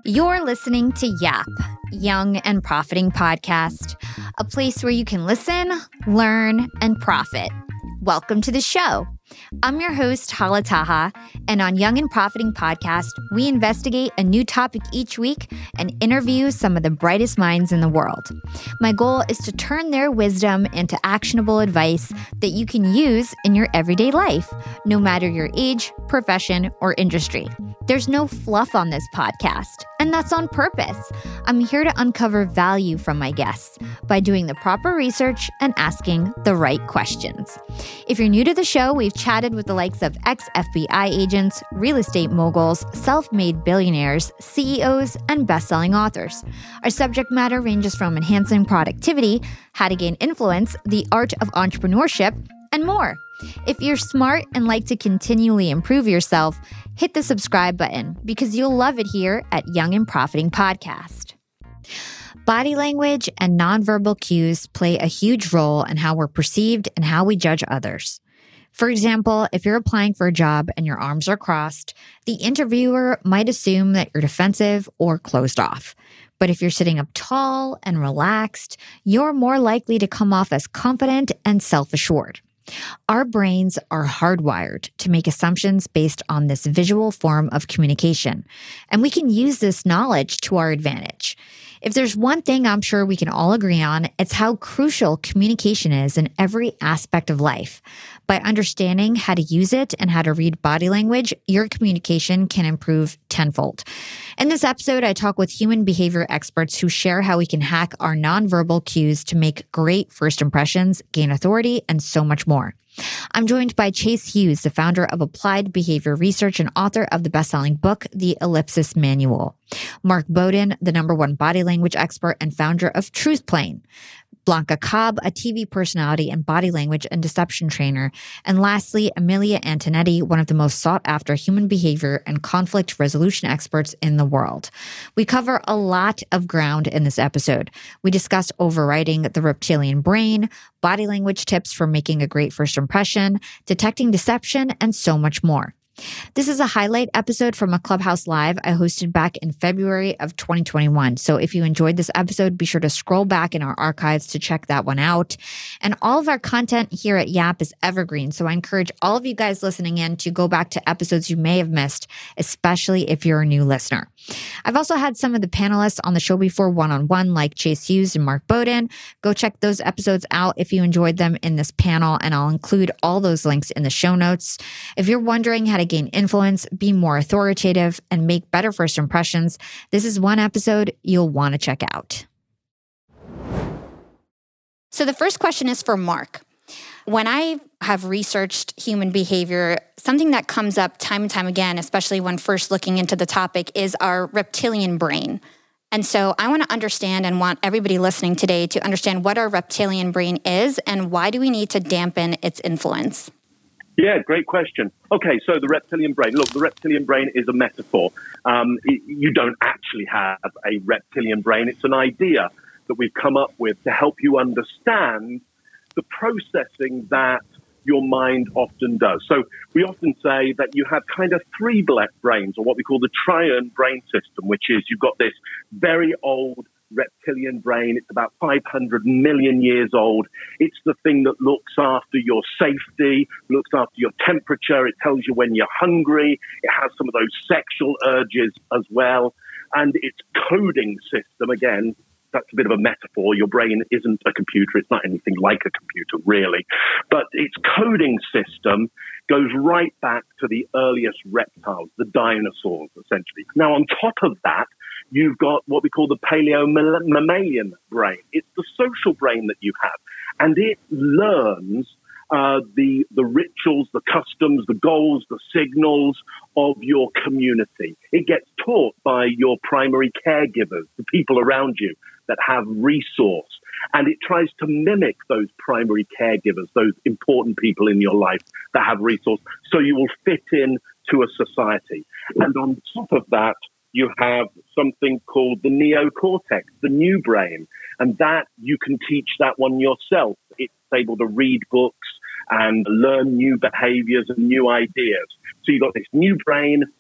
You're listening to YAP, Young and Profiting Podcast, a place where you can listen, learn, and profit. Welcome to the show. I'm your host, Hala Taha, and on Young and Profiting Podcast, we investigate a new topic each week and interview some of the brightest minds in the world. My goal is to turn their wisdom into actionable advice that you can use in your everyday life, no matter your age, profession, or industry. There's no fluff on this podcast, and that's on purpose. I'm here to uncover value from my guests by doing the proper research and asking the right questions. If you're new to the show, we've chatted with the likes of ex-FBI agents, real estate moguls, self-made billionaires, CEOs, and best-selling authors. Our subject matter ranges from enhancing productivity, how to gain influence, the art of entrepreneurship, and more. If you're smart and like to continually improve yourself, hit the subscribe button because you'll love it here at Young and Profiting Podcast. Body language and nonverbal cues play a huge role in how we're perceived and how we judge others. For example, if you're applying for a job and your arms are crossed, the interviewer might assume that you're defensive or closed off. But if you're sitting up tall and relaxed, you're more likely to come off as confident and self-assured. Our brains are hardwired to make assumptions based on this visual form of communication, and we can use this knowledge to our advantage. If there's one thing I'm sure we can all agree on, it's how crucial communication is in every aspect of life. By understanding how to use it and how to read body language, your communication can improve tenfold. In this episode, I talk with human behavior experts who share how we can hack our nonverbal cues to make great first impressions, gain authority, and so much more. I'm joined by Chase Hughes, the founder of Applied Behavior Research and author of the best-selling book, The Ellipsis Manual. Mark Bowden, the #1 body language expert and founder of Truthplane. Blanca Cobb, a TV personality and body language and deception trainer. And lastly, Amelia Antonetti, one of the most sought-after human behavior and conflict resolution experts in the world. We cover a lot of ground in this episode. We discuss overriding the reptilian brain, body language tips for making a great first impression, detecting deception, and so much more. This is a highlight episode from a Clubhouse Live I hosted back in February of 2021. So if you enjoyed this episode, be sure to scroll back in our archives to check that one out. And all of our content here at YAP is evergreen. So I encourage all of you guys listening in to go back to episodes you may have missed, especially if you're a new listener. I've also had some of the panelists on the show before one-on-one, like Chase Hughes and Mark Bowden. Go check those episodes out if you enjoyed them in this panel, and I'll include all those links in the show notes. If you're wondering how to gain influence, be more authoritative, and make better first impressions, this is one episode you'll want to check out. So the first question is for Mark. When I have researched human behavior, something that comes up time and time again, especially when first looking into the topic, is our reptilian brain. And so I want to understand and want everybody listening today to understand what our reptilian brain is and why do we need to dampen its influence? Yeah, great question. Okay, so the reptilian brain. Look, the reptilian brain is a metaphor. You don't actually have a reptilian brain. It's an idea that we've come up with to help you understand the processing that your mind often does. So we often say that you have kind of three brains, or what we call the triune brain system, which is you've got this very old reptilian brain. It's about 500 million years old. It's the thing that looks after your safety, looks after your temperature. It tells you when you're hungry. It has some of those sexual urges as well. And its coding system, again, that's a bit of a metaphor. Your brain isn't a computer. It's not anything like a computer, really. But its coding system goes right back to the earliest reptiles, the dinosaurs, essentially. Now, on top of that, you've got what we call the paleo-mammalian brain. It's the social brain that you have. And it learns the rituals, the customs, the goals, the signals of your community. It gets taught by your primary caregivers, the people around you that have resource. And it tries to mimic those primary caregivers, those important people in your life that have resource, so you will fit in to a society. And on top of that, you have something called the neocortex, the new brain. And that you can teach that one yourself. It's able to read books and learn new behaviors and new ideas. So you've got this new brain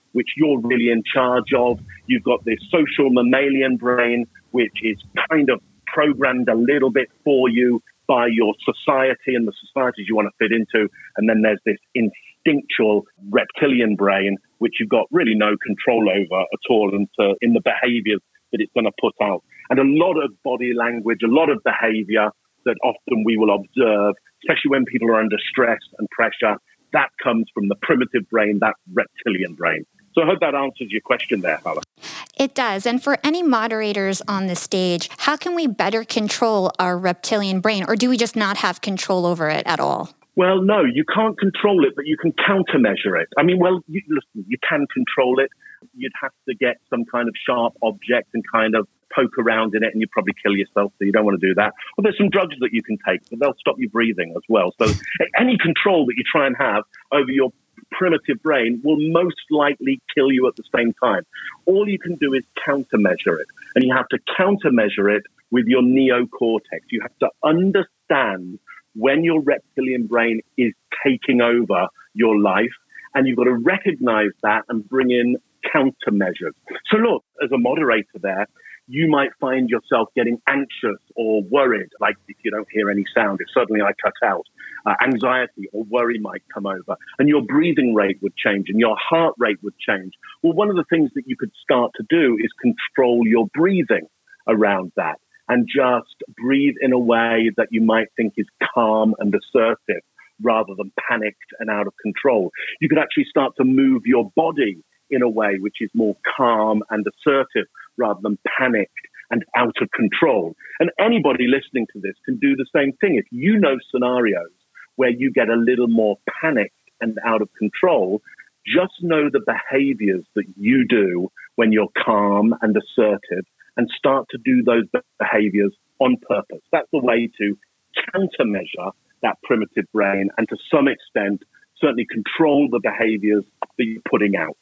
which you're really in charge of. You've got this social mammalian brain, which is kind of programmed a little bit for you by your society and the societies you want to fit into. And then there's this instinctual reptilian brain, which you've got really no control over at all in the behaviors that it's going to put out. And a lot of body language, a lot of behavior that often we will observe, especially when people are under stress and pressure, that comes from the primitive brain, that reptilian brain. So I hope that answers your question there, Hala. It does. And for any moderators on the stage, how can we better control our reptilian brain, or do we just not have control over it at all? Well, no, you can't control it, but you can countermeasure it. I mean, listen, you can control it. You'd have to get some kind of sharp object and kind of poke around in it, and you'd probably kill yourself, so you don't want to do that. Well, there's some drugs that you can take, but they'll stop you breathing as well. So any control that you try and have over your primitive brain will most likely kill you at the same time. All you can do is countermeasure it, and you have to countermeasure it with your neocortex. You have to understand when your reptilian brain is taking over your life, and you've got to recognize that and bring in countermeasures. So look, as a moderator there, you might find yourself getting anxious or worried, like if you don't hear any sound, if suddenly I cut out, anxiety or worry might come over, and your breathing rate would change and your heart rate would change. Well, one of the things that you could start to do is control your breathing around that and just breathe in a way that you might think is calm and assertive rather than panicked and out of control. You could actually start to move your body in a way which is more calm and assertive rather than panicked and out of control. And anybody listening to this can do the same thing. If you know scenarios where you get a little more panicked and out of control, just know the behaviors that you do when you're calm and assertive and start to do those behaviors on purpose. That's the way to countermeasure that primitive brain and to some extent certainly control the behaviors that you're putting out.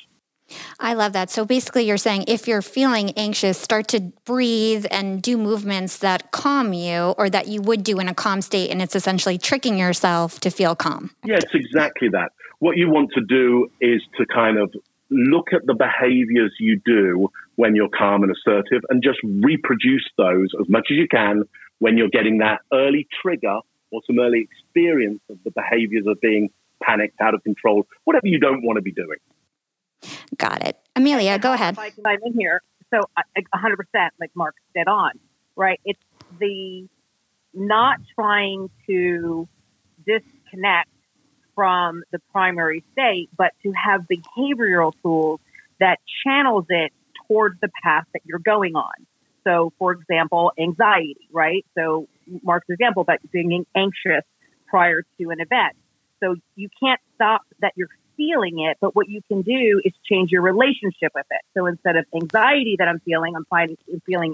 I love that. So basically you're saying if you're feeling anxious, start to breathe and do movements that calm you or that you would do in a calm state, and it's essentially tricking yourself to feel calm. Yeah, it's exactly that. What you want to do is to kind of look at the behaviors you do when you're calm and assertive and just reproduce those as much as you can when you're getting that early trigger or some early experience of the behaviors of being panicked, out of control, whatever you don't want to be doing. Got it. Amelia, go ahead. If I can dive in here. So 100%, like Mark said on, right? It's the not trying to disconnect from the primary state, but to have behavioral tools that channels it towards the path that you're going on. So, for example, anxiety, right? So Mark's example about being anxious prior to an event. So you can't stop that you're feeling it, but what you can do is change your relationship with it. So instead of anxiety that I'm feeling excitement,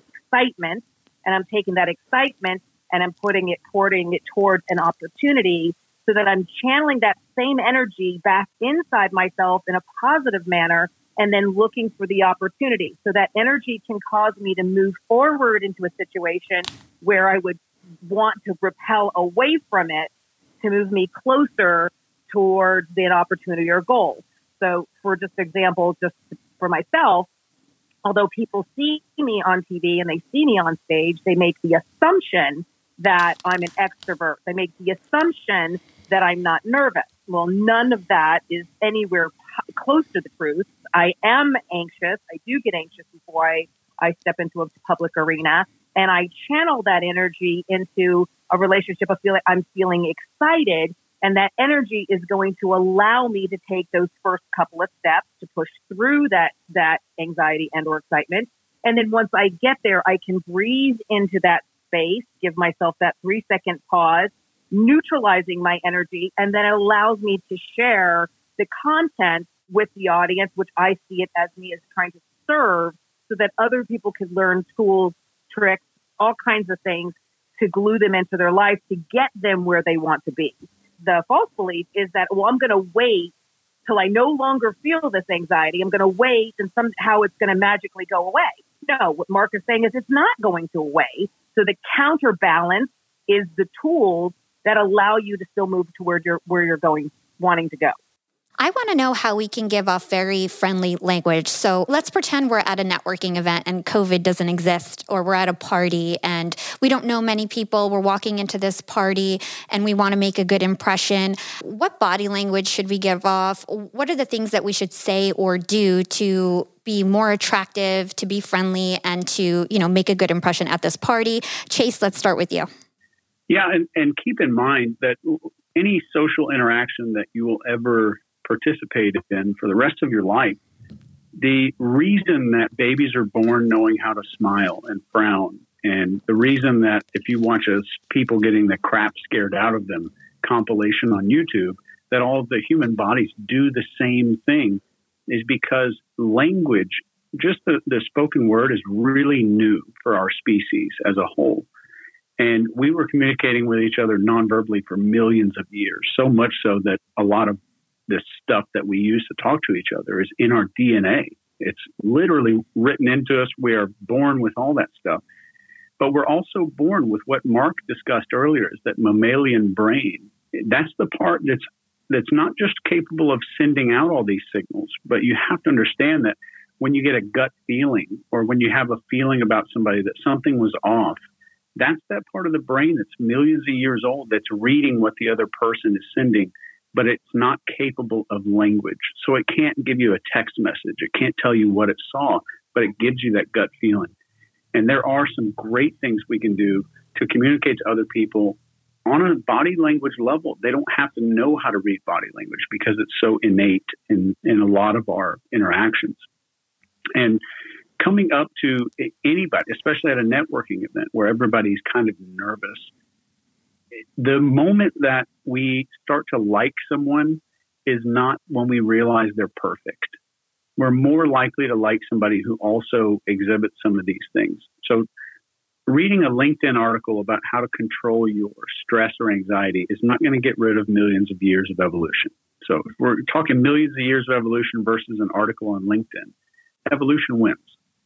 and I'm taking that excitement and I'm putting it towards an opportunity so that I'm channeling that same energy back inside myself in a positive manner and then looking for the opportunity. So that energy can cause me to move forward into a situation where I would want to repel away from it to move me closer towards an opportunity or goal. So for just example, just for myself, although people see me on TV and they see me on stage, they make the assumption that I'm an extrovert. They make the assumption that I'm not nervous. Well, none of that is anywhere close to the truth. I am anxious. I do get anxious before I step into a public arena, and I channel that energy into a relationship of I'm feeling excited. And that energy is going to allow me to take those first couple of steps to push through that anxiety and or excitement. And then once I get there, I can breathe into that space, give myself that 3-second pause, neutralizing my energy, and then it allows me to share the content with the audience, which I see it as me as trying to serve so that other people can learn tools, tricks, all kinds of things to glue them into their life to get them where they want to be. The false belief is that, well, I'm going to wait till I no longer feel this anxiety. I'm going to wait and somehow it's going to magically go away. No, what Mark is saying is it's not going to away. So the counterbalance is the tools that allow you to still move toward where you're going, wanting to go. I want to know how we can give off very friendly language. So let's pretend we're at a networking event and COVID doesn't exist, or we're at a party and we don't know many people. We're walking into this party and we want to make a good impression. What body language should we give off? What are the things that we should say or do to be more attractive, to be friendly, and to, make a good impression at this party? Chase, let's start with you. Yeah, and keep in mind that any social interaction that you will ever participate in for the rest of your life, the reason that babies are born knowing how to smile and frown, and the reason that if you watch people getting the crap scared out of them compilation on YouTube, that all of the human bodies do the same thing is because language, just the spoken word, is really new for our species as a whole. And we were communicating with each other nonverbally for millions of years, so much so that a lot of this stuff that we use to talk to each other is in our DNA. It's literally written into us. We are born with all that stuff. But we're also born with what Mark discussed earlier, is that mammalian brain. That's the part that's not just capable of sending out all these signals, but you have to understand that when you get a gut feeling or when you have a feeling about somebody that something was off, that's that part of the brain that's millions of years old that's reading what the other person is sending, but it's not capable of language. So it can't give you a text message. It can't tell you what it saw, but it gives you that gut feeling. And there are some great things we can do to communicate to other people on a body language level. They don't have to know how to read body language because it's so innate in a lot of our interactions. And coming up to anybody, especially at a networking event where everybody's kind of nervous, the moment that we start to like someone is not when we realize they're perfect. We're more likely to like somebody who also exhibits some of these things. So reading a LinkedIn article about how to control your stress or anxiety is not going to get rid of millions of years of evolution. So if we're talking millions of years of evolution versus an article on LinkedIn, evolution wins.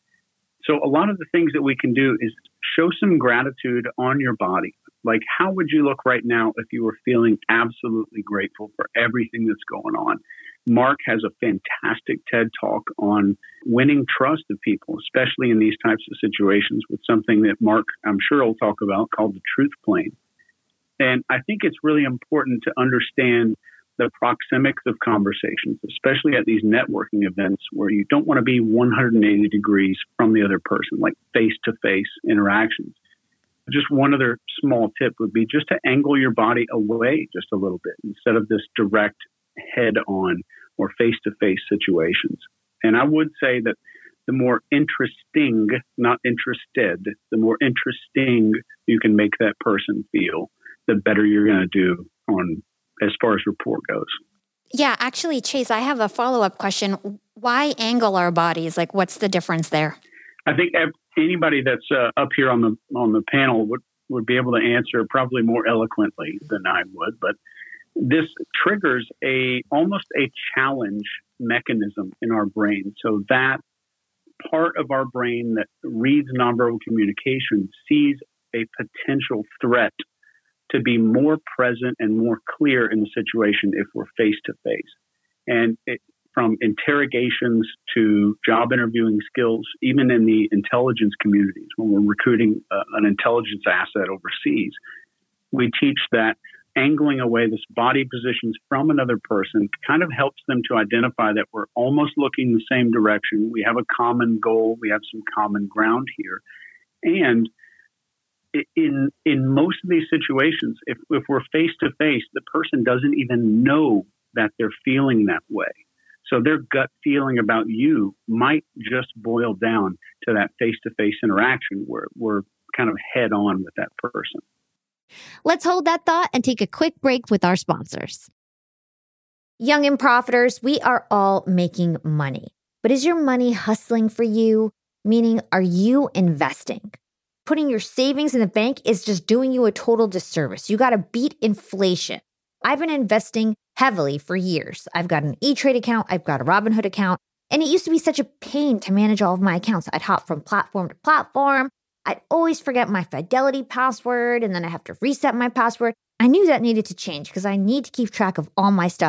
So a lot of the things that we can do is show some gratitude on your body. Like, how would you look right now if you were feeling absolutely grateful for everything that's going on? Mark has a fantastic TED Talk on winning trust of people, especially in these types of situations, with something that Mark, I'm sure, will talk about called the truth plane. And I think it's really important to understand the proxemics of conversations, especially at these networking events where you don't want to be 180 degrees from the other person, like face-to-face interactions. Just one other small tip would be just to angle your body away just a little bit instead of this direct head-on or face-to-face situations. And I would say that the more interesting, not interested, the more interesting you can make that person feel, the better you're going to do on as far as rapport goes. Yeah, actually, Chase, I have a follow-up question. Why angle our bodies? Like, what's the difference there? I think anybody that's up here on the panel would be able to answer probably more eloquently than I would. But this triggers almost a challenge mechanism in our brain. So that part of our brain that reads nonverbal communication sees a potential threat to be more present and more clear in the situation if we're face-to-face. And from interrogations to job interviewing skills, even in the intelligence communities, when we're recruiting an intelligence asset overseas, we teach that angling away this body positions from another person kind of helps them to identify that we're almost looking the same direction. We have a common goal. We have some common ground here. And in most of these situations, if we're face-to-face, the person doesn't even know that they're feeling that way. So their gut feeling about you might just boil down to that face-to-face interaction where we're kind of head-on with that person. Let's hold that thought and take a quick break with our sponsors. Young and Profiters, we are all making money. But is your money hustling for you? Meaning, are you investing? Putting your savings in the bank is just doing you a total disservice. You got to beat inflation. I've been investing heavily for years. I've got an E-Trade account. I've got a Robinhood account. And it used to be such a pain to manage all of my accounts. I'd hop from platform to platform. I'd always forget my Fidelity password, and then I have to reset my password. I knew that needed to change because I need to keep track of all my stuff.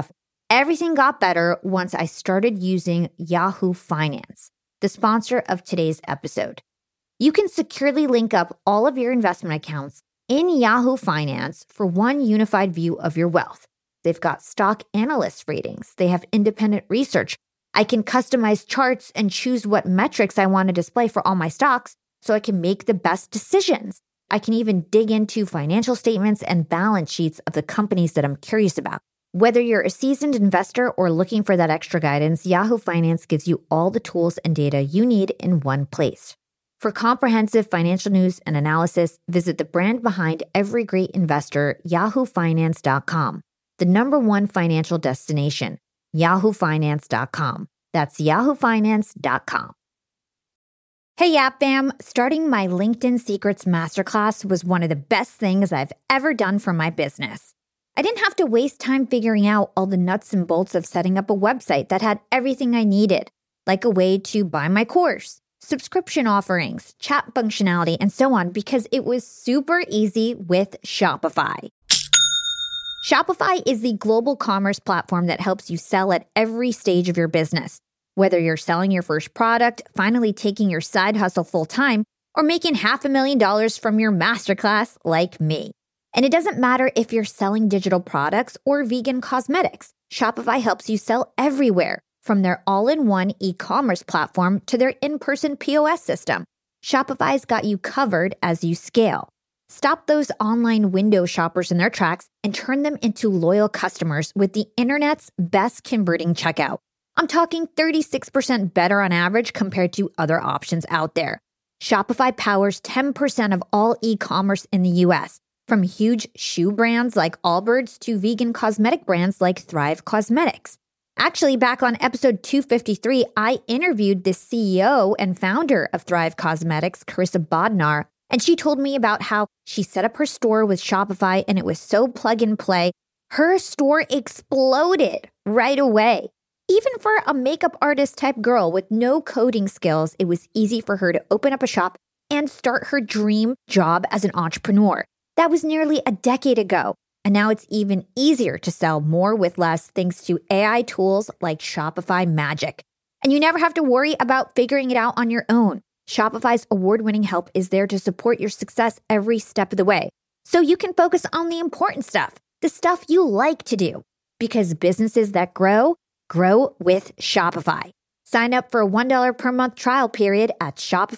Everything got better once I started using Yahoo Finance, the sponsor of today's episode. You can securely link up all of your investment accounts in Yahoo Finance for one unified view of your wealth. They've got stock analyst ratings. They have independent research. I can customize charts and choose what metrics I want to display for all my stocks so I can make the best decisions. I can even dig into financial statements and balance sheets of the companies that I'm curious about. Whether you're a seasoned investor or looking for that extra guidance, Yahoo Finance gives you all the tools and data you need in one place. For comprehensive financial news and analysis, visit the brand behind every great investor, yahoofinance.com, the #1 financial destination, yahoofinance.com. That's yahoofinance.com. Hey, Yap Fam, starting my LinkedIn Secrets Masterclass was one of the best things I've ever done for my business. I didn't have to waste time figuring out all the nuts and bolts of setting up a website that had everything I needed, like a way to buy my course, subscription offerings, chat functionality, and so on, because it was super easy with Shopify. Shopify is the global commerce platform that helps you sell at every stage of your business. Whether you're selling your first product, finally taking your side hustle full-time, or making $500,000 from your masterclass like me. And it doesn't matter if you're selling digital products or vegan cosmetics. Shopify helps you sell everywhere, from their all-in-one e-commerce platform to their in-person POS system. Shopify's got you covered as you scale. Stop those online window shoppers in their tracks and turn them into loyal customers with the internet's best converting checkout. I'm talking 36% better on average compared to other options out there. Shopify powers 10% of all e-commerce in the US, from huge shoe brands like Allbirds to vegan cosmetic brands like Thrive Cosmetics. Actually, back on episode 253, I interviewed the CEO and founder of Thrive Cosmetics, Carissa Bodnar, and she told me about how she set up her store with Shopify and it was so plug and play. Her store exploded right away. Even for a makeup artist type girl with no coding skills, it was easy for her to open up a shop and start her dream job as an entrepreneur. That was nearly a decade ago. And now it's even easier to sell more with less thanks to AI tools like Shopify Magic. And you never have to worry about figuring it out on your own. Shopify's award-winning help is there to support your success every step of the way. So you can focus on the important stuff, the stuff you like to do. Because businesses that grow with Shopify. Sign up for a $1 per month trial period at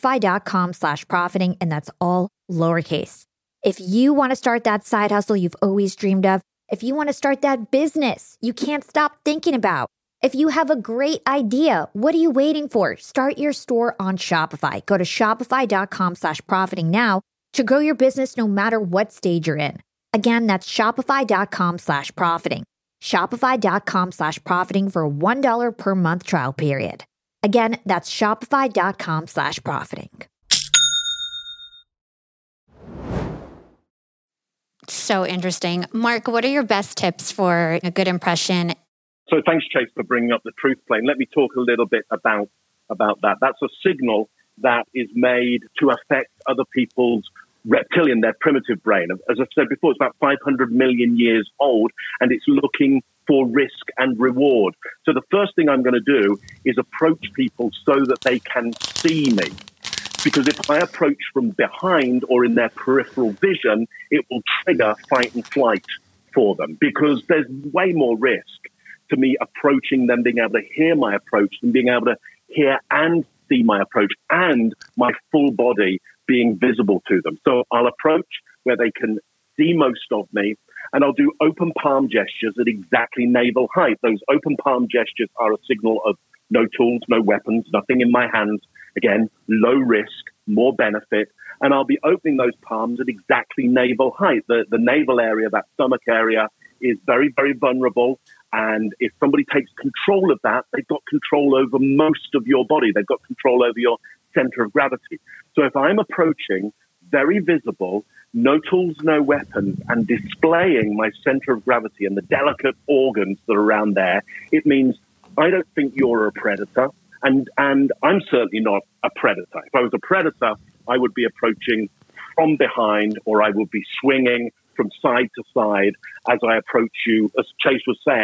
shopify.com/profiting, and that's all lowercase. If you want to start that side hustle you've always dreamed of, if you want to start that business you can't stop thinking about, if you have a great idea, what are you waiting for? Start your store on Shopify. Go to shopify.com/profiting now to grow your business no matter what stage you're in. Again, that's shopify.com/profiting. Shopify.com/profiting for a $1 per month trial period. Again, that's shopify.com/profiting. So interesting. Mark, what are your best tips for a good impression? So thanks, Chase, for bringing up the truth plane. Let me talk a little bit about that. That's a signal that is made to affect other people's reptilian, their primitive brain. As I said before, it's about 500 million years old, and it's looking for risk and reward. So the first thing I'm going to do is approach people so that they can see me. Because if I approach from behind or in their peripheral vision, it will trigger fight and flight for them, because there's way more risk to me approaching them, being able to hear my approach, and being able to hear and see my approach, and my full body being visible to them. So I'll approach where they can see most of me, and I'll do open palm gestures at exactly navel height. Those open palm gestures are a signal of no tools, no weapons, nothing in my hands. Again, low risk, more benefit. And I'll be opening those palms at exactly navel height. The navel area, that stomach area, is very, very vulnerable. And if somebody takes control of that, they've got control over most of your body. They've got control over your center of gravity. So if I'm approaching, very visible, no tools, no weapons, and displaying my center of gravity and the delicate organs that are around there, it means I don't think you're a predator. And I'm certainly not a predator. If I was a predator, I would be approaching from behind, or I would be swinging from side to side as I approach you, as Chase was saying,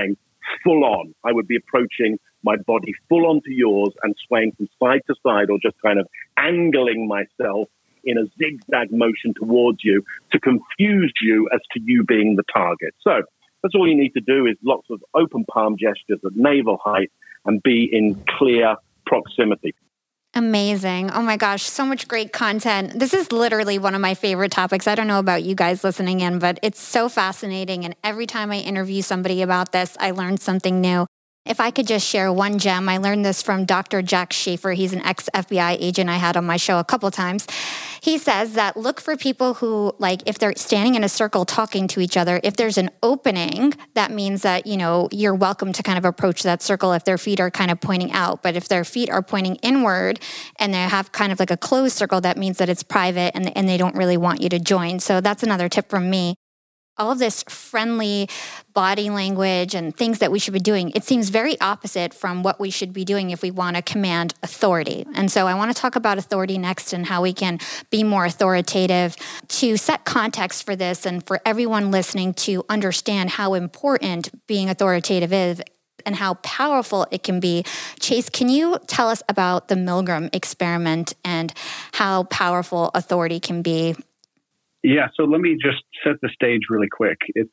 full on. I would be approaching my body full onto yours and swaying from side to side, or just kind of angling myself in a zigzag motion towards you to confuse you as to you being the target. So that's all you need to do, is lots of open palm gestures at navel height and be in clear proximity. Amazing. Oh my gosh, so much great content. This is literally one of my favorite topics. I don't know about you guys listening in, but it's so fascinating. And every time I interview somebody about this, I learn something new. If I could just share one gem, I learned this from Dr. Jack Schaefer. He's an ex-FBI agent I had on my show a couple times. He says that look for people who, like, if they're standing in a circle talking to each other, if there's an opening, that means that, you're welcome to kind of approach that circle if their feet are kind of pointing out. But if their feet are pointing inward and they have kind of like a closed circle, that means that it's private and they don't really want you to join. So that's another tip from me. All of this friendly body language and things that we should be doing, it seems very opposite from what we should be doing if we want to command authority. And so I want to talk about authority next and how we can be more authoritative. To set context for this and for everyone listening to understand how important being authoritative is and how powerful it can be. Chase, can you tell us about the Milgram experiment and how powerful authority can be? Yeah, so let me just set the stage really quick. It's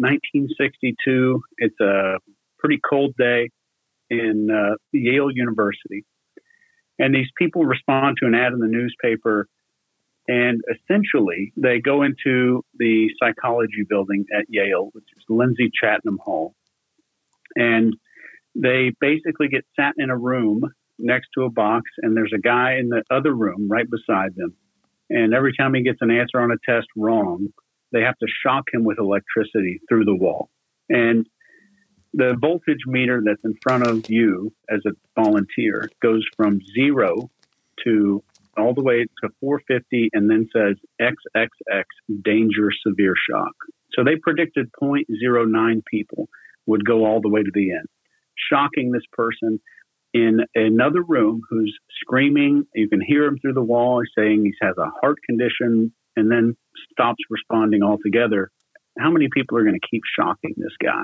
1962. It's a pretty cold day in Yale University. And these people respond to an ad in the newspaper, and essentially they go into the psychology building at Yale, which is Lindsay Chatnam Hall. And they basically get sat in a room next to a box, and there's a guy in the other room right beside them. And every time he gets an answer on a test wrong, they have to shock him with electricity through the wall. And the voltage meter that's in front of you as a volunteer goes from 0 to all the way to 450 and then says XXX, danger, severe shock. So they predicted 0.09 people would go all the way to the end, shocking this person in another room who's screaming. You can hear him through the wall. He's saying he has a heart condition and then stops responding altogether. How many people are going to keep shocking this guy?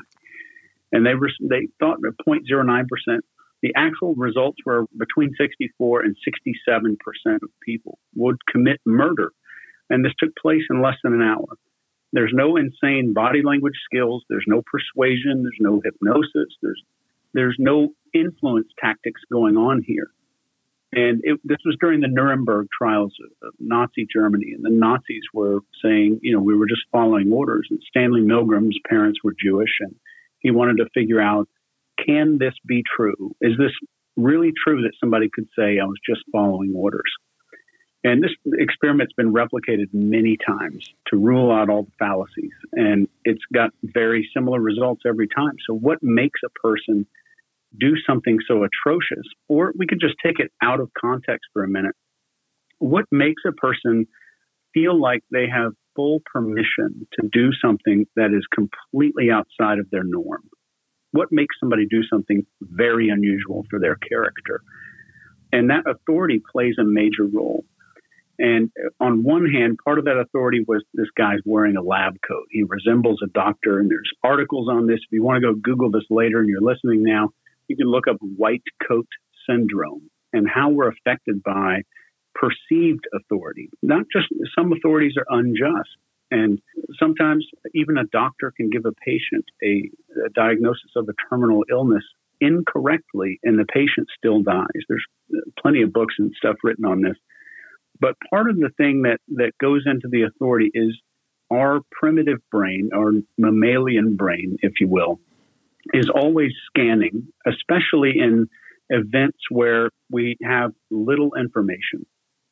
And they thought 0.09%. The actual results were between 64 and 67% of people would commit murder. And this took place in less than an hour. There's no insane body language skills. There's no persuasion. There's no hypnosis. There's no influence tactics going on here. And this was during the Nuremberg trials of Nazi Germany. And the Nazis were saying, we were just following orders. And Stanley Milgram's parents were Jewish, and he wanted to figure out, can this be true? Is this really true that somebody could say, I was just following orders? And this experiment's been replicated many times to rule out all the fallacies. And it's got very similar results every time. So what makes a person do something so atrocious? Or we could just take it out of context for a minute. What makes a person feel like they have full permission to do something that is completely outside of their norm? What makes somebody do something very unusual for their character? And that authority plays a major role. And on one hand, part of that authority was this guy's wearing a lab coat. He resembles a doctor, and there's articles on this. If you want to go Google this later and you're listening now, you can look up white coat syndrome and how we're affected by perceived authority. Not just some authorities are unjust. And sometimes even a doctor can give a patient a diagnosis of a terminal illness incorrectly, and the patient still dies. There's plenty of books and stuff written on this. But part of the thing that goes into the authority is our primitive brain, our mammalian brain, if you will, is always scanning, especially in events where we have little information.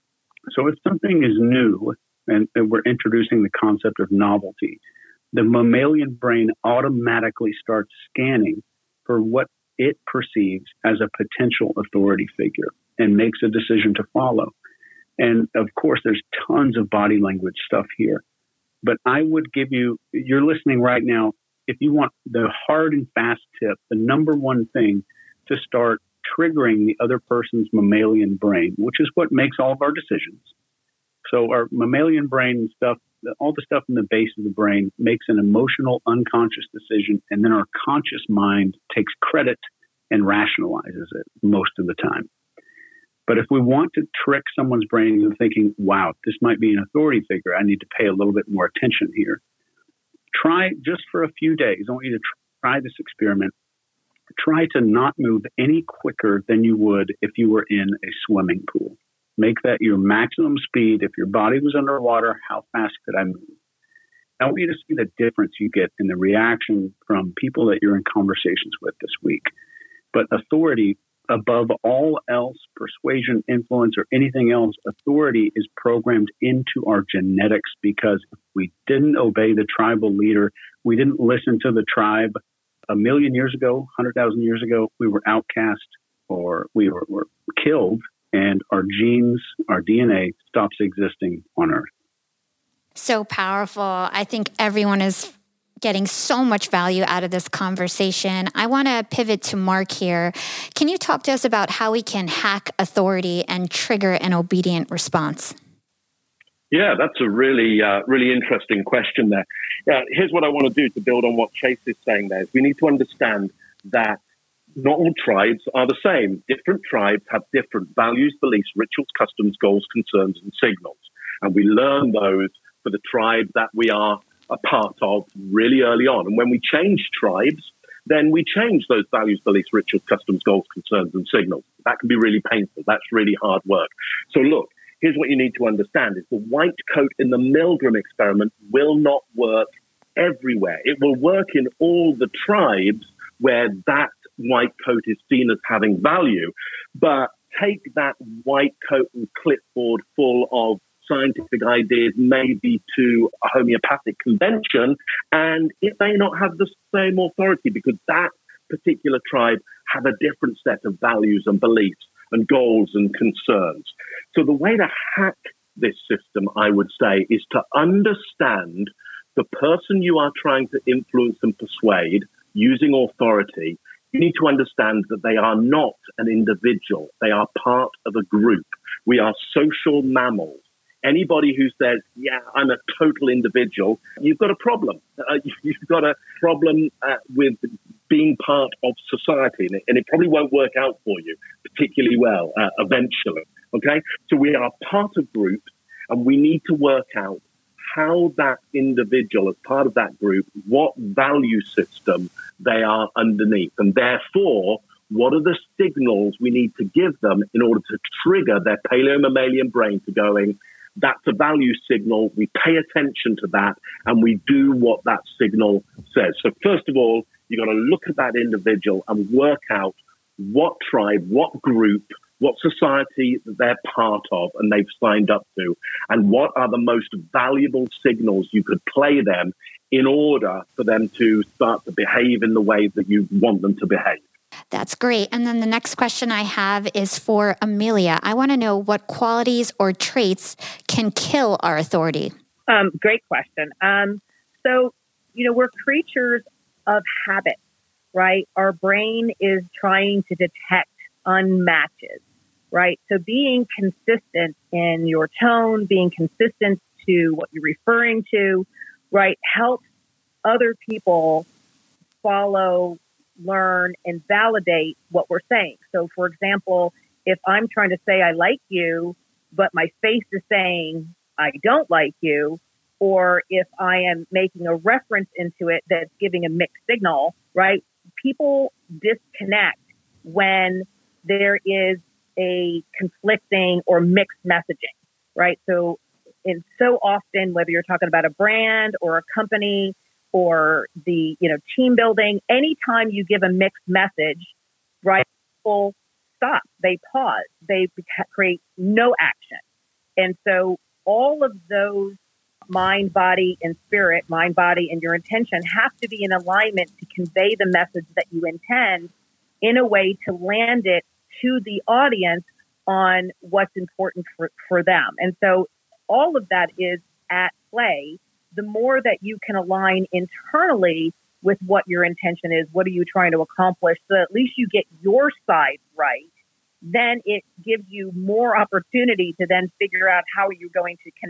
So if something is new and we're introducing the concept of novelty, the mammalian brain automatically starts scanning for what it perceives as a potential authority figure and makes a decision to follow. And of course, there's tons of body language stuff here. But I would give you're listening right now, if you want the hard and fast tip, the number one thing to start triggering the other person's mammalian brain, which is what makes all of our decisions. So our mammalian brain and stuff all the stuff in the base of the brain makes an emotional, unconscious decision, and then our conscious mind takes credit and rationalizes it most of the time. But if we want to trick someone's brain into thinking, wow, this might be an authority figure, I need to pay a little bit more attention here. Try just for a few days. I want you to try this experiment. Try to not move any quicker than you would if you were in a swimming pool. Make that your maximum speed. If your body was underwater, how fast could I move? I want you to see the difference you get in the reaction from people that you're in conversations with this week. But authority, above all else, persuasion, influence, or anything else, authority is programmed into our genetics, because if we didn't obey the tribal leader, we didn't listen to the tribe 1,000,000 years ago, 100,000 years ago, we were outcast or we were killed, and our genes, our DNA stops existing on Earth. So powerful. I think everyone is getting so much value out of this conversation. I want to pivot to Mark here. Can you talk to us about how we can hack authority and trigger an obedient response? Yeah, that's a really, really interesting question there. Yeah, here's what I want to do to build on what Chase is saying there. We need to understand that not all tribes are the same. Different tribes have different values, beliefs, rituals, customs, goals, concerns, and signals. And we learn those for the tribe that we are a part of really early on. And when we change tribes, then we change those values, beliefs, rituals, customs, goals, concerns, and signals. That can be really painful. That's really hard work. So look, here's what you need to understand is the white coat in the Milgram experiment will not work everywhere. It will work in all the tribes where that white coat is seen as having value. But take that white coat and clipboard full of scientific ideas, maybe to a homeopathic convention, and it may not have the same authority because that particular tribe have a different set of values and beliefs and goals and concerns. So the way to hack this system, I would say, is to understand the person you are trying to influence and persuade using authority. You need to understand that they are not an individual. They are part of a group. We are social mammals. Anybody who says, yeah, I'm a total individual, you've got a problem. You've got a problem with being part of society, and it probably won't work out for you particularly well eventually, okay? So we are part of groups, and we need to work out how that individual, as part of that group, what value system they are underneath, and therefore, what are the signals we need to give them in order to trigger their paleomammalian brain to going, that's a value signal, we pay attention to that, and we do what that signal says. So first of all, you've got to look at that individual and work out what tribe, what group, what society that they're part of and they've signed up to, and what are the most valuable signals you could play them in order for them to start to behave in the way that you want them to behave. That's great. And then the next question I have is for Amelia. I want to know what qualities or traits can kill our authority. Great question. So, we're creatures of habit, right? Our brain is trying to detect unmatches, right? So being consistent in your tone, being consistent to what you're referring to, right, helps other people follow, learn, and validate what we're saying. So, for example, if I'm trying to say I like you, but my face is saying I don't like you, or if I am making a reference into it that's giving a mixed signal, right? People disconnect when there is a conflicting or mixed messaging, right? So often, whether you're talking about a brand or a company or the, team building, anytime you give a mixed message, right, people stop, they pause, they create no action. And so all of those mind, body, and spirit, mind, body, and your intention have to be in alignment to convey the message that you intend in a way to land it to the audience on what's important for them. And so all of that is at play. The more that you can align internally with what your intention is, what are you trying to accomplish, so that at least you get your side right, then it gives you more opportunity to then figure out how you're going to connect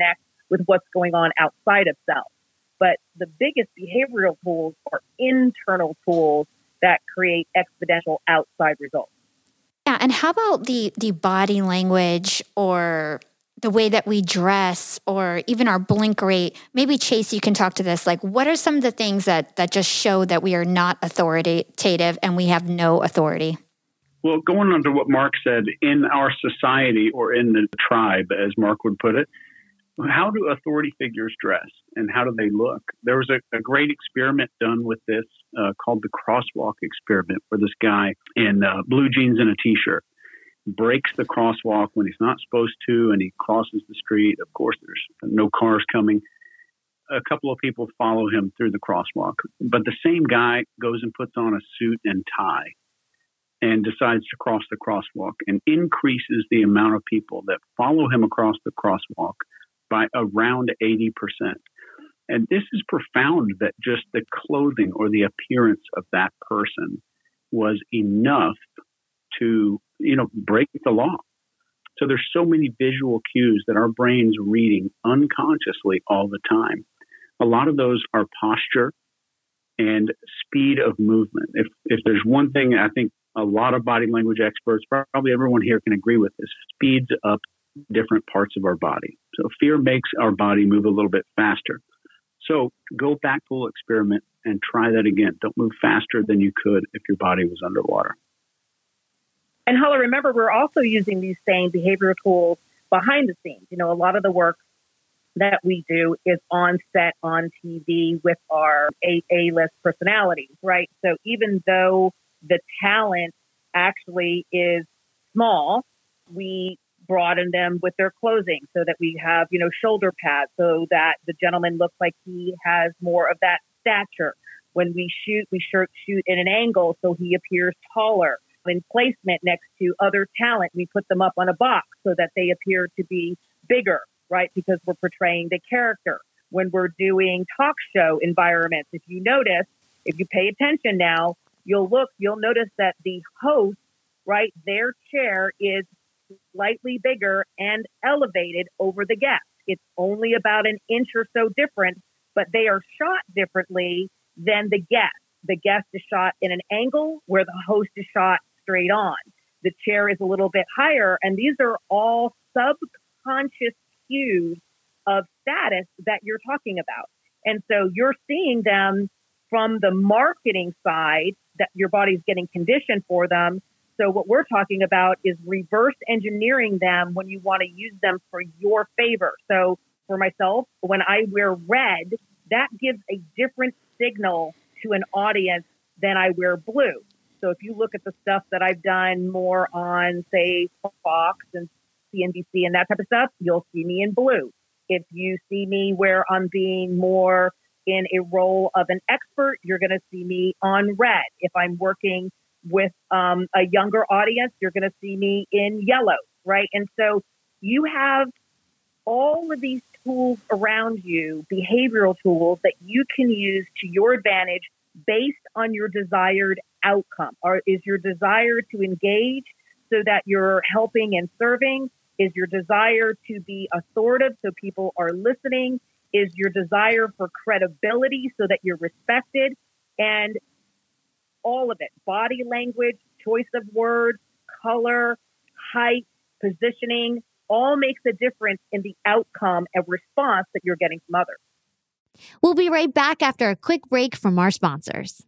with what's going on outside of self. But the biggest behavioral tools are internal tools that create exponential outside results. Yeah, and how about the body language or the way that we dress or even our blink rate? Maybe Chase, you can talk to this. Like, what are some of the things that just show that we are not authoritative and we have no authority? Well, going on to what Mark said, in our society or in the tribe, as Mark would put it, how do authority figures dress and how do they look? There was a great experiment done with this called the crosswalk experiment, where this guy in blue jeans and a T-shirt breaks the crosswalk when he's not supposed to, and he crosses the street. Of course, there's no cars coming. A couple of people follow him through the crosswalk, but the same guy goes and puts on a suit and tie and decides to cross the crosswalk and increases the amount of people that follow him across the crosswalk by around 80%. And this is profound, that just the clothing or the appearance of that person was enough to, break the law. So there's so many visual cues that our brain's reading unconsciously all the time. A lot of those are posture and speed of movement. If there's one thing I think a lot of body language experts, probably everyone here can agree with this, speeds up different parts of our body. So fear makes our body move a little bit faster. So go back to the little experiment and try that again. Don't move faster than you could if your body was underwater. And Hala, remember, we're also using these same behavioral tools behind the scenes. A lot of the work that we do is on set, on TV with our A-list personalities, right? So even though the talent actually is small, we broaden them with their clothing so that we have, shoulder pads so that the gentleman looks like he has more of that stature. When we shoot in an angle so he appears taller. In placement next to other talent, we put them up on a box so that they appear to be bigger, right? Because we're portraying the character. When we're doing talk show environments, if you pay attention now, you'll notice that the host, right, their chair is slightly bigger and elevated over the guest. It's only about an inch or so different, but they are shot differently than the guest. The guest is shot in an angle where the host is shot straight on. The chair is a little bit higher, and these are all subconscious cues of status that you're talking about. And so you're seeing them from the marketing side, that your body's getting conditioned for them. So what we're talking about is reverse engineering them when you want to use them for your favor. So for myself, when I wear red, that gives a different signal to an audience than I wear blue. So if you look at the stuff that I've done more on, say, Fox and CNBC and that type of stuff, you'll see me in blue. If you see me where I'm being more in a role of an expert, you're going to see me on red. If I'm working with a younger audience, you're going to see me in yellow, right? And so you have all of these tools around you, behavioral tools that you can use to your advantage based on your desired outcome. Or is your desire to engage so that you're helping and serving? Is your desire to be authoritative so people are listening? Is your desire for credibility so that you're respected? And all of it, body language, choice of words, color, height, positioning, all makes a difference in the outcome and response that you're getting from others. We'll be right back after a quick break from our sponsors.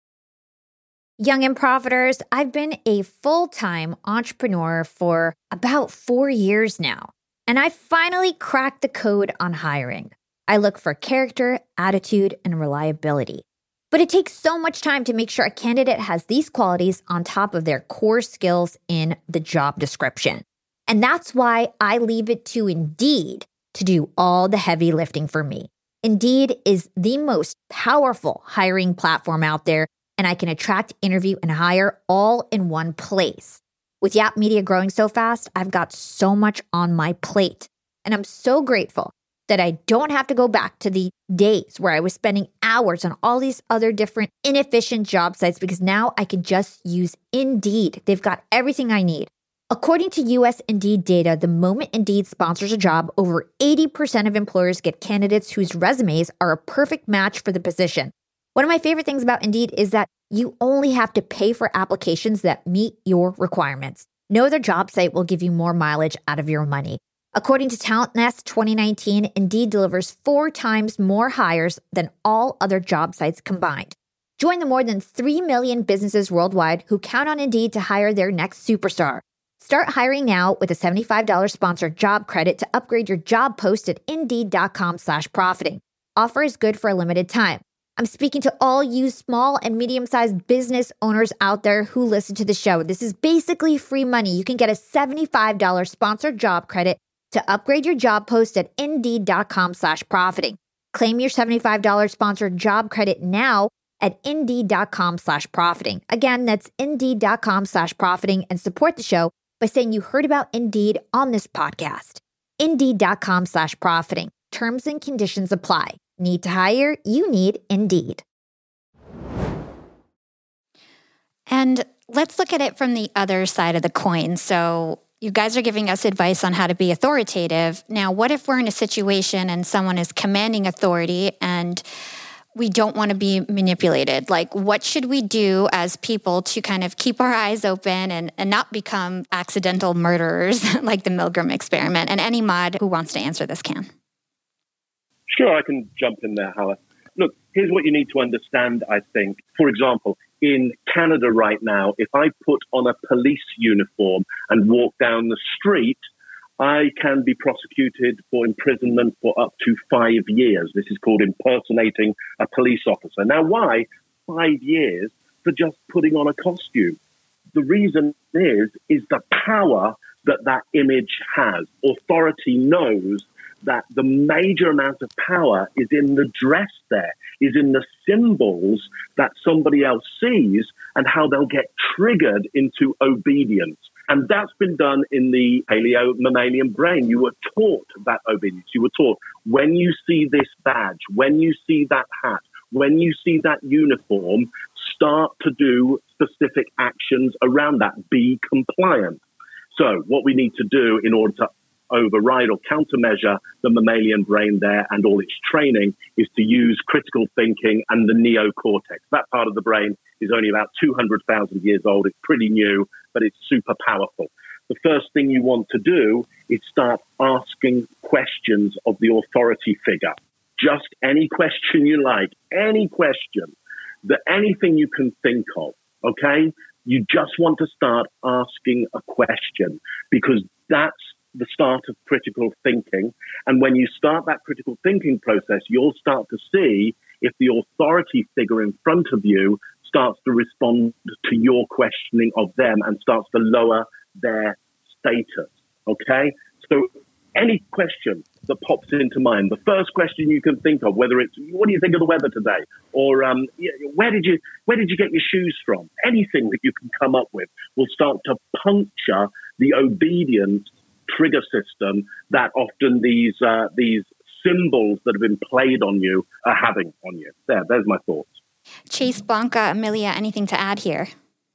Young and Profiters, I've been a full-time entrepreneur for about 4 years now, and I finally cracked the code on hiring. I look for character, attitude, and reliability. But it takes so much time to make sure a candidate has these qualities on top of their core skills in the job description. And that's why I leave it to Indeed to do all the heavy lifting for me. Indeed is the most powerful hiring platform out there, and I can attract, interview, and hire all in one place. With Yap Media growing so fast, I've got so much on my plate. And I'm so grateful that I don't have to go back to the days where I was spending hours on all these other different inefficient job sites, because now I can just use Indeed. They've got everything I need. According to US Indeed data, the moment Indeed sponsors a job, over 80% of employers get candidates whose resumes are a perfect match for the position. One of my favorite things about Indeed is that you only have to pay for applications that meet your requirements. No other job site will give you more mileage out of your money. According to Talent Nest 2019, Indeed delivers 4 times more hires than all other job sites combined. Join the more than 3 million businesses worldwide who count on Indeed to hire their next superstar. Start hiring now with a $75 sponsored job credit to upgrade your job post at Indeed.com/profiting. Offer is good for a limited time. I'm speaking to all you small and medium-sized business owners out there who listen to the show. This is basically free money. You can get a $75 sponsored job credit to upgrade your job post at Indeed.com/profiting. Claim your $75 sponsored job credit now at Indeed.com/profiting. Again, that's Indeed.com/profiting, and support the show by saying you heard about Indeed on this podcast. Indeed.com/profiting. Terms and conditions apply. Need to hire? You need Indeed. And let's look at it from the other side of the coin. So you guys are giving us advice on how to be authoritative. Now, what if we're in a situation and someone is commanding authority and we don't want to be manipulated? Like, what should we do as people to kind of keep our eyes open and not become accidental murderers like the Milgram experiment? And any mod who wants to answer this can. Sure, I can jump in there, Hala. Look, here's what you need to understand, I think. For example, in Canada right now, if I put on a police uniform and walk down the street, I can be prosecuted for imprisonment for up to 5 years. This is called impersonating a police officer. Now, why 5 years for just putting on a costume? The reason is the power that image has. Authority knows that the major amount of power is in the dress there, is in the symbols that somebody else sees and how they'll get triggered into obedience. And that's been done in the paleo-mammalian brain. You were taught that obedience. You were taught when you see this badge, when you see that hat, when you see that uniform, start to do specific actions around that. Be compliant. So what we need to do in order to override or countermeasure the mammalian brain there and all its training is to use critical thinking and the neocortex. That part of the brain is only about 200,000 years old. It's pretty new, but it's super powerful. The first thing you want to do is start asking questions of the authority figure. Just any question you like, any question, anything you can think of, okay? You just want to start asking a question because that's the start of critical thinking. And when you start that critical thinking process, you'll start to see if the authority figure in front of you starts to respond to your questioning of them and starts to lower their status. Okay? So any question that pops into mind, the first question you can think of, whether it's, what do you think of the weather today? Or where did you get your shoes from? Anything that you can come up with will start to puncture the obedience trigger system that often these symbols that have been played on you are having on you. There's my thoughts. Chase, Blanca, Amelia, anything to add here?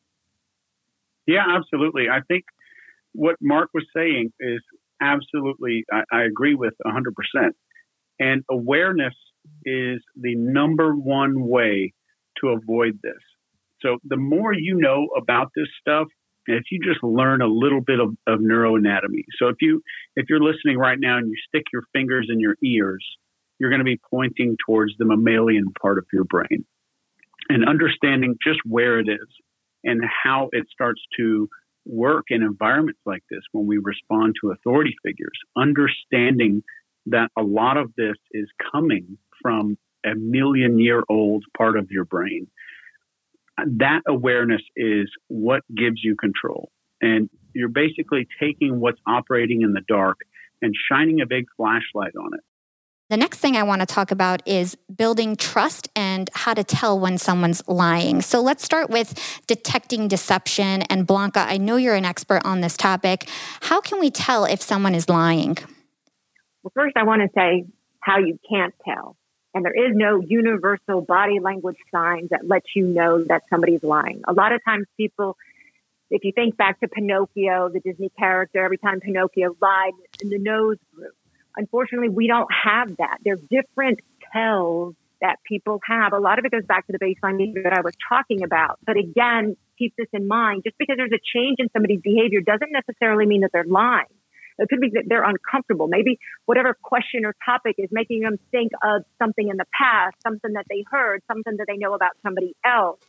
Yeah, absolutely. I think what Mark was saying is absolutely, I agree with 100%. And awareness is the number one way to avoid this. So the more you know about this stuff, if you just learn a little bit of neuroanatomy. So if you're listening right now and you stick your fingers in your ears, you're going to be pointing towards the mammalian part of your brain and understanding just where it is and how it starts to work in environments like this when we respond to authority figures, understanding that a lot of this is coming from a 1,000,000-year-old part of your brain. That awareness is what gives you control. And you're basically taking what's operating in the dark and shining a big flashlight on it. The next thing I want to talk about is building trust and how to tell when someone's lying. So let's start with detecting deception. And Blanca, I know you're an expert on this topic. How can we tell if someone is lying? Well, first I want to say how you can't tell. And there is no universal body language signs that let you know that somebody's lying. A lot of times people If you think back to Pinocchio, the Disney character, every time Pinocchio lied, the nose grew. Unfortunately, we don't have that. There's different tells that people have. A lot of it goes back to the baseline behavior that I was talking about. But again, keep this in mind. Just because there's a change in somebody's behavior doesn't necessarily mean that they're lying. It could be that they're uncomfortable. Maybe whatever question or topic is making them think of something in the past, something that they heard, something that they know about somebody else.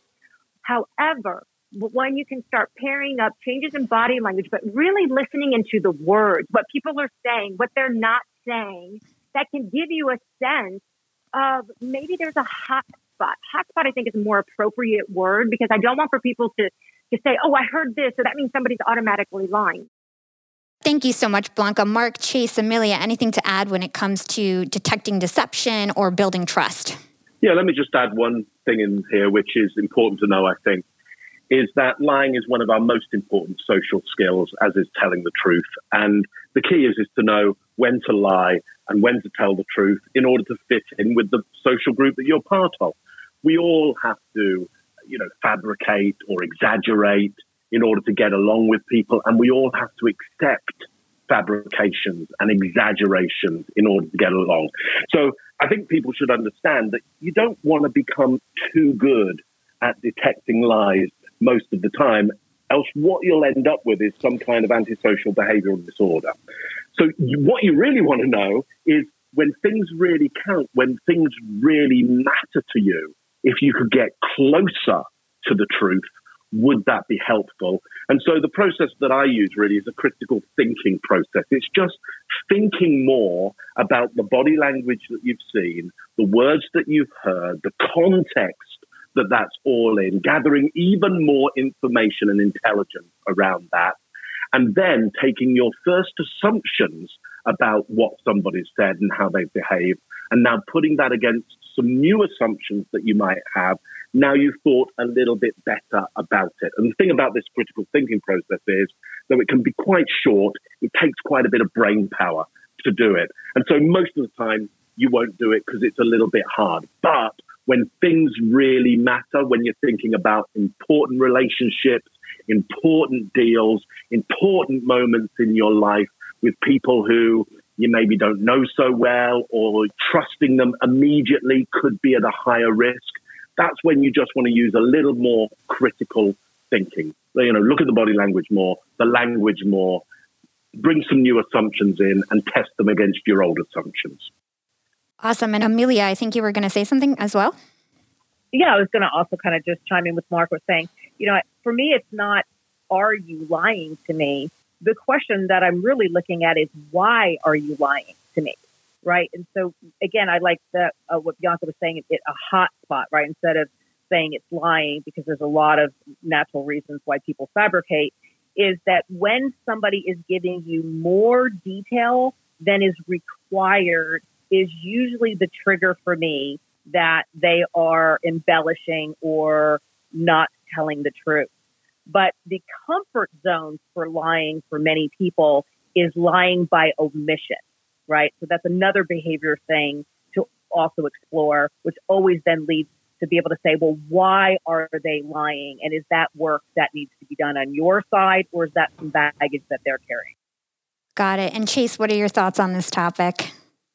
However, when you can start pairing up changes in body language, but really listening into the words, what people are saying, what they're not saying, that can give you a sense of maybe there's a hot spot. Hot spot, I think, is a more appropriate word because I don't want for people to say, oh, I heard this, so that means somebody's automatically lying. Thank you so much, Blanca. Mark, Chase, Amelia, anything to add when it comes to detecting deception or building trust? Yeah, let me just add one thing in here, which is important to know, I think, is that lying is one of our most important social skills, as is telling the truth. And the key is to know when to lie and when to tell the truth in order to fit in with the social group that you're part of. We all have to, fabricate or exaggerate in order to get along with people, and we all have to accept fabrications and exaggerations in order to get along. So I think people should understand that you don't want to become too good at detecting lies most of the time, else what you'll end up with is some kind of antisocial behavioral disorder. So what you really want to know is when things really count, when things really matter to you, if you could get closer to the truth, would that be helpful? And so the process that I use really is a critical thinking process. It's just thinking more about the body language that you've seen, the words that you've heard, the context that's all in, gathering even more information and intelligence around that, and then taking your first assumptions about what somebody's said and how they've behaved, and now putting that against some new assumptions that you might have. Now you've thought a little bit better about it. And the thing about this critical thinking process is, though it can be quite short, it takes quite a bit of brain power to do it. And so most of the time you won't do it because it's a little bit hard. But when things really matter, when you're thinking about important relationships, important deals, important moments in your life with people who you maybe don't know so well, or trusting them immediately could be at a higher risk, that's when you just want to use a little more critical thinking. Look at the body language more, the language more, bring some new assumptions in and test them against your old assumptions. Awesome. And Amelia, I think you were going to say something as well. Yeah, I was going to also kind of just chime in with Mark was saying, for me, it's not, are you lying to me? The question that I'm really looking at is, why are you lying to me? Right. And so, again, I like that what Bianca was saying, a hot spot, right? Instead of saying it's lying, because there's a lot of natural reasons why people fabricate, is that when somebody is giving you more detail than is required is usually the trigger for me that they are embellishing or not telling the truth. But the comfort zone for lying for many people is lying by omission, right? So that's another behavior thing to also explore, which always then leads to be able to say, well, why are they lying? And is that work that needs to be done on your side, or is that some baggage that they're carrying? Got it. And Chase, what are your thoughts on this topic?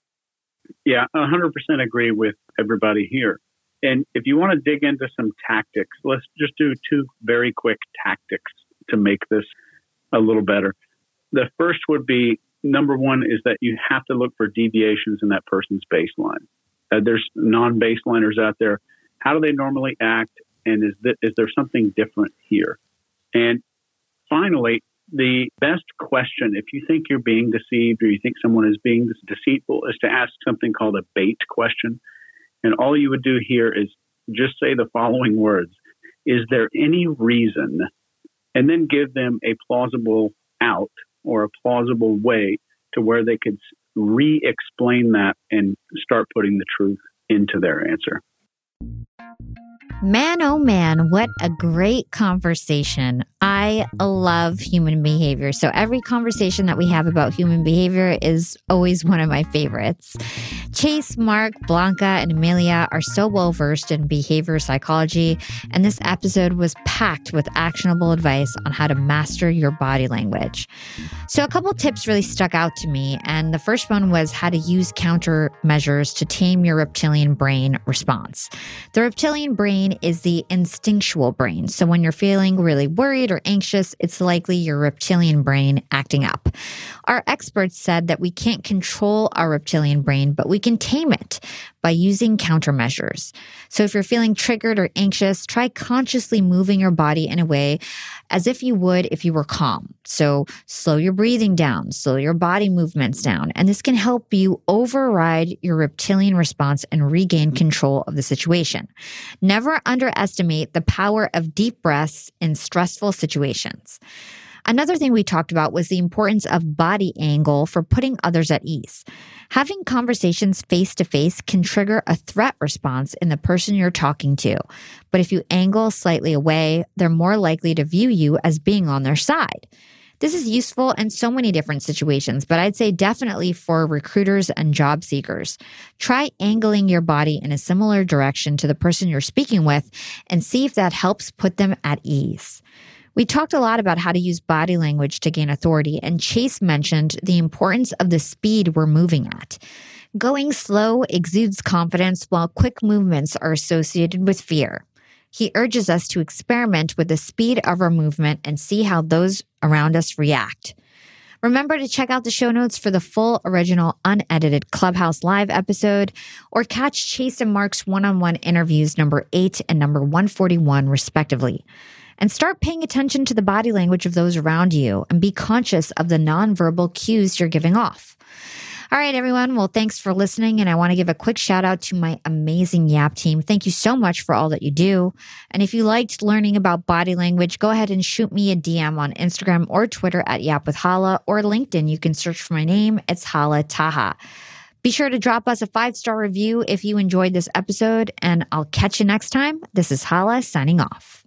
Yeah, 100% agree with everybody here. And if you want to dig into some tactics, let's just do 2 very quick tactics to make this a little better. The first would be, number one, is that you have to look for deviations in that person's baseline. There's non-baseliners out there. How do they normally act? And is there something different here? And finally, the best question, if you think you're being deceived or you think someone is being deceitful, is to ask something called a bait question. And all you would do here is just say the following words. Is there any reason? And then give them a plausible out or a plausible way to where they could re-explain that and start putting the truth into their answer. Man, oh man, what a great conversation. I love human behavior. So every conversation that we have about human behavior is always one of my favorites. Chase, Mark, Blanca, and Amelia are so well versed in behavior psychology, and this episode was packed with actionable advice on how to master your body language. So a couple tips really stuck out to me, and the first one was how to use countermeasures to tame your reptilian brain response. The reptilian brain is the instinctual brain. So when you're feeling really worried or anxious, it's likely your reptilian brain acting up. Our experts said that we can't control our reptilian brain, but we can tame it by using countermeasures. So if you're feeling triggered or anxious, try consciously moving your body in a way as if you would if you were calm. So slow your breathing down, slow your body movements down, and this can help you override your reptilian response and regain control of the situation. Never underestimate the power of deep breaths in stressful situations. Another thing we talked about was the importance of body angle for putting others at ease. Having conversations face to face can trigger a threat response in the person you're talking to. But if you angle slightly away, they're more likely to view you as being on their side. This is useful in so many different situations, but I'd say definitely for recruiters and job seekers. Try angling your body in a similar direction to the person you're speaking with and see if that helps put them at ease. We talked a lot about how to use body language to gain authority, and Chase mentioned the importance of the speed we're moving at. Going slow exudes confidence, while quick movements are associated with fear. He urges us to experiment with the speed of our movement and see how those around us react. Remember to check out the show notes for the full, original, unedited Clubhouse Live episode, or catch Chase and Mark's one-on-one interviews number 8 and number 141, respectively. And start paying attention to the body language of those around you and be conscious of the nonverbal cues you're giving off. All right, everyone. Well, thanks for listening. And I want to give a quick shout out to my amazing Yap team. Thank you so much for all that you do. And if you liked learning about body language, go ahead and shoot me a DM on Instagram or Twitter at Yap with Hala, or LinkedIn. You can search for my name. It's Hala Taha. Be sure to drop us a 5-star review if you enjoyed this episode, and I'll catch you next time. This is Hala signing off.